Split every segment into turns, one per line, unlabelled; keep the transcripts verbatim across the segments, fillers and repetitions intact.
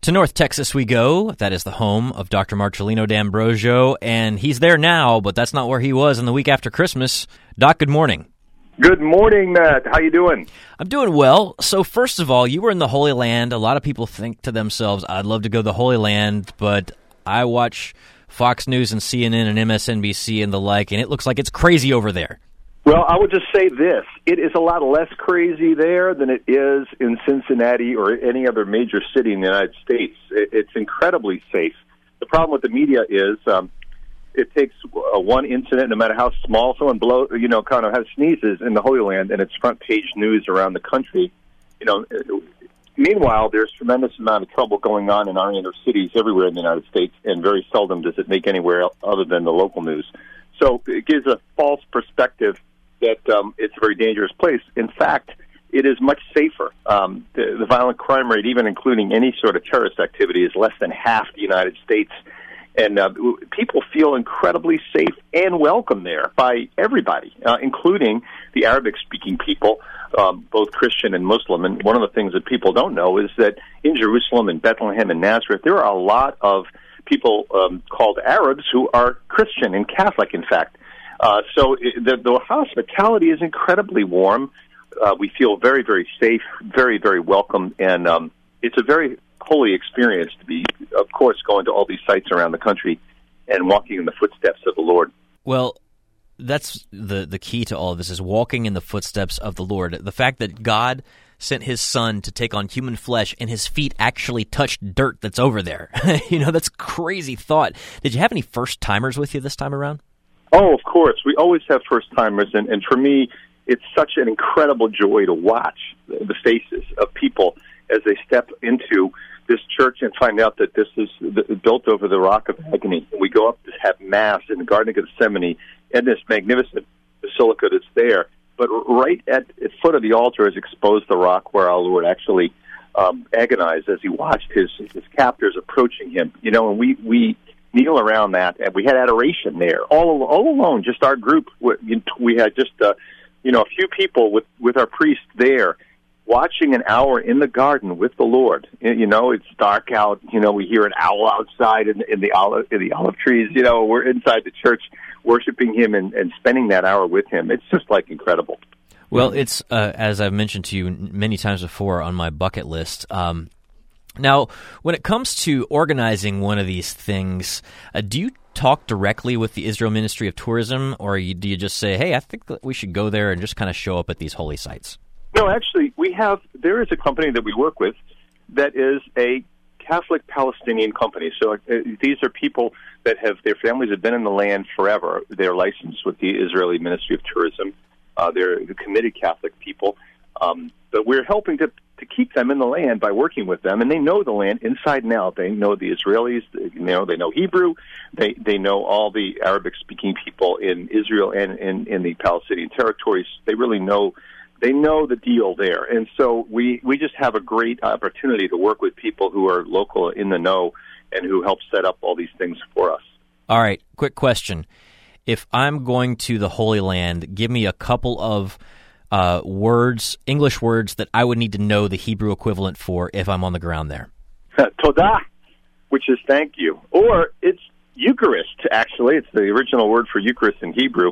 To North Texas we go. That is the home of Doctor Marcelino D'Ambrosio, and he's there now, but that's not where he was in the week after Christmas. Doc, good morning.
Good morning, Matt. How you doing?
I'm doing well. So first of all, you were in the Holy Land. A lot of people think to themselves, I'd love to go to the Holy Land, but I watch Fox News and C N N and M S N B C and the like, and it looks like it's crazy over there.
Well, I would just say this. It is a lot less crazy there than it is in Cincinnati or any other major city in the United States. It's incredibly safe. The problem with the media is um, it takes uh, one incident, no matter how small, someone blow, you know, kind of has sneezes in the Holy Land, and it's front page news around the country. You know, meanwhile, there's tremendous amount of trouble going on in our inner cities everywhere in the United States, and very seldom does it make anywhere else other than the local news. So it gives a false perspective that um, it's a very dangerous place. In fact, it is much safer. Um, the, the violent crime rate, even including any sort of terrorist activity, is less than half the United States. And uh, people feel incredibly safe and welcome there by everybody, uh, including the Arabic-speaking people, um, both Christian and Muslim. And one of the things that people don't know is that in Jerusalem and Bethlehem and Nazareth, there are a lot of people um, called Arabs who are Christian and Catholic, in fact. Uh, so the, the hospitality is incredibly warm. Uh, we feel very, very safe, very, very welcome, and um, it's a very holy experience to be, of course, going to all these sites around the country and walking in the footsteps of the Lord.
Well, that's the, the key to all of this, is walking in the footsteps of the Lord. The fact that God sent his son to take on human flesh and his feet actually touched dirt that's over there. You know, that's a crazy thought. Did you have any first-timers with you this time around?
Oh, of course. We always have first-timers, and, and for me, it's such an incredible joy to watch the faces of people as they step into this church and find out that this is built over the Rock of Agony. We go up to have Mass in the Garden of Gethsemane and this magnificent basilica that's there. But right at the foot of the altar is exposed the rock where our Lord actually um, agonized as he watched his, his captors approaching him. You know, and we... we kneel around that, and we had adoration there, all all alone, just our group. We had just, uh, you know, a few people with, with our priest there, watching an hour in the garden with the Lord. You know, it's dark out. You know, we hear an owl outside in, in the olive in the olive trees. You know, we're inside the church worshiping him and, and spending that hour with him. It's just like incredible.
Well, it's uh, as I've mentioned to you many times before on my bucket list. Um, Now, when it comes to organizing one of these things, uh, do you talk directly with the Israel Ministry of Tourism, or you, do you just say, hey, I think that we should go there and just kind of show up at these holy sites?
No, actually, we have, there is a company that we work with that is a Catholic Palestinian company. So uh, these are people that have, their families have been in the land forever. They're licensed with the Israeli Ministry of Tourism. Uh, they're committed Catholic people. Um, but we're helping to to keep them in the land by working with them, and they know the land inside and out. They know the Israelis, they, you know, they know Hebrew, they they know all the Arabic-speaking people in Israel and in, in the Palestinian territories. They really know, they know the deal there, and so we, we just have a great opportunity to work with people who are local in the know and who help set up all these things for us.
All right, quick question. If I'm going to the Holy Land, give me a couple of Uh, words, English words that I would need to know the Hebrew equivalent for if I'm on the ground there.
Todah, which is thank you. Or it's Eucharist, actually. It's the original word for Eucharist in Hebrew.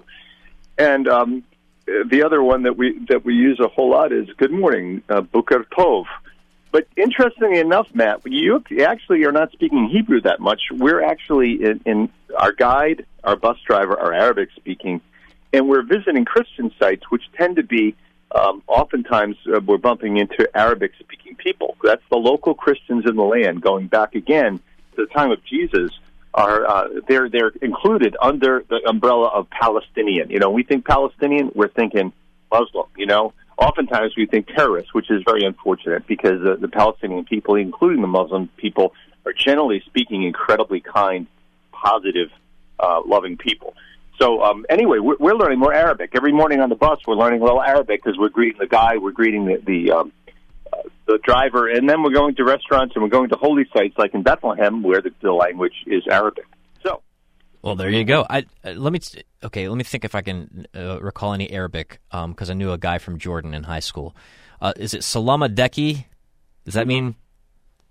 And um, the other one that we that we use a whole lot is good morning, uh, Boker Tov. But interestingly enough, Matt, you actually are not speaking Hebrew that much. We're actually, in, in our guide, our bus driver, are Arabic-speaking, and we're visiting Christian sites, which tend to be, um, oftentimes, uh, we're bumping into Arabic-speaking people. That's the local Christians in the land, going back again to the time of Jesus. Are uh, they're they're included under the umbrella of Palestinian. You know, we think Palestinian, we're thinking Muslim. You know, oftentimes we think terrorists, which is very unfortunate because uh, the Palestinian people, including the Muslim people, are generally speaking incredibly kind, positive, uh, loving people. So um, anyway, we're, we're learning more Arabic every morning on the bus. We're learning a little Arabic because we're greeting the guy, we're greeting the the, um, uh, the driver, and then we're going to restaurants and we're going to holy sites like in Bethlehem, where the, the language is Arabic. So,
well, there you go. I uh, let me okay. Let me think if I can uh, recall any Arabic because um, I knew a guy from Jordan in high school. Uh, is it Salam Adeki? Does that mean?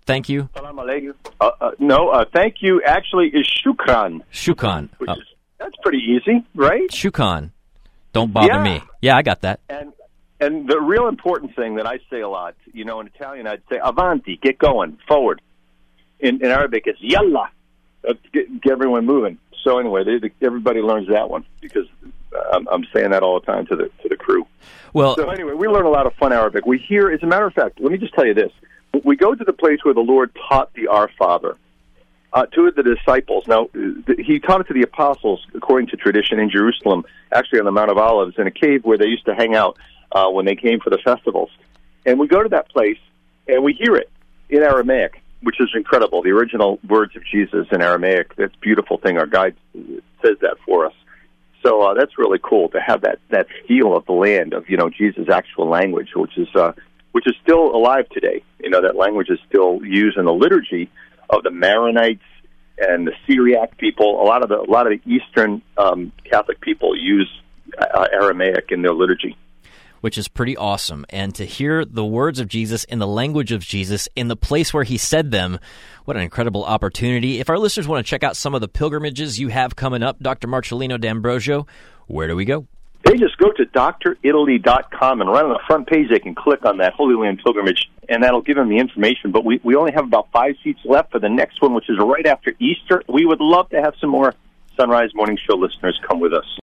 thank you?
Salam alaikum. Uh, uh, no, uh, thank you actually is shukran.
Shukran.
Which
Oh.
is, that's pretty easy, right?
Shukran. Don't bother
Yeah.
me. Yeah, I got that.
And and the real important thing that I say a lot, you know, in Italian I'd say avanti, get going, forward. In, in Arabic it's yalla, uh, get, get everyone moving. So anyway, they, they, everybody learns that one because I'm, I'm saying that all the time to the to the crew.
Well,
So anyway, we learn a lot of fun Arabic. We hear, as a matter of fact, let me just tell you this. We go to the place where the Lord taught the Our Father uh, to the disciples. Now, he taught it to the apostles, according to tradition, in Jerusalem, actually on the Mount of Olives, in a cave where they used to hang out uh, when they came for the festivals. And we go to that place, and we hear it in Aramaic, which is incredible. The original words of Jesus in Aramaic, that's a beautiful thing. Our guide says that for us. So uh, that's really cool to have that, that feel of the land, of, you know, Jesus' actual language, which is uh, which is still alive today. You know, that language is still used in the liturgy of the Maronites and the Syriac people. A lot of the a lot of the Eastern um, Catholic people use uh, Aramaic in their liturgy,
which is pretty awesome. And to hear the words of Jesus in the language of Jesus in the place where he said them, what an incredible opportunity. If our listeners want to check out some of the pilgrimages you have coming up, Doctor Marcellino D'Ambrosio, where do we go?
They just go to D R italy dot com, and right on the front page they can click on that Holy Land pilgrimage, and that'll give them the information. But we, we only have about five seats left for the next one, which is right after Easter. We would love to have some more Sunrise Morning Show listeners come with us.